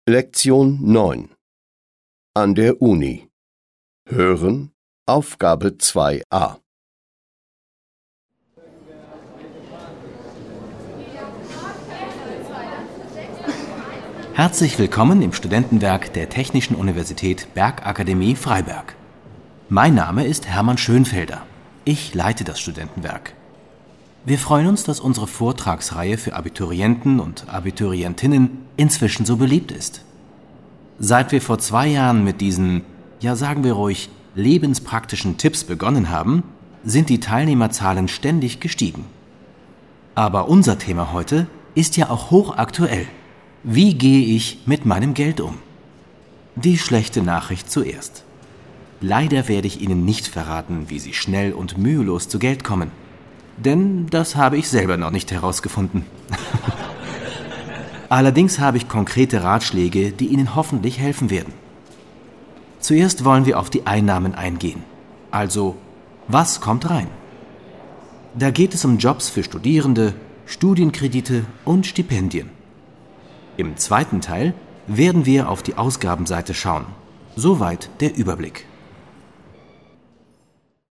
Lektion 9 An der Uni. Hören, Aufgabe 2a. Herzlich willkommen im Studentenwerk der Technischen Universität Bergakademie Freiberg. Mein Name ist Hermann Schönfelder. Ich leite das Studentenwerk. Wir freuen uns, dass unsere Vortragsreihe für Abiturienten und Abiturientinnen inzwischen so beliebt ist. Seit wir vor 2 Jahren mit diesen, ja sagen wir ruhig, lebenspraktischen Tipps begonnen haben, sind die Teilnehmerzahlen ständig gestiegen. Aber unser Thema heute ist ja auch hochaktuell. Wie gehe ich mit meinem Geld um? Die schlechte Nachricht zuerst. Leider werde ich Ihnen nicht verraten, wie Sie schnell und mühelos zu Geld kommen. Denn das habe ich selber noch nicht herausgefunden. Allerdings habe ich konkrete Ratschläge, die Ihnen hoffentlich helfen werden. Zuerst wollen wir auf die Einnahmen eingehen. Also, was kommt rein? Da geht es um Jobs für Studierende, Studienkredite und Stipendien. Im zweiten Teil werden wir auf die Ausgabenseite schauen. Soweit der Überblick.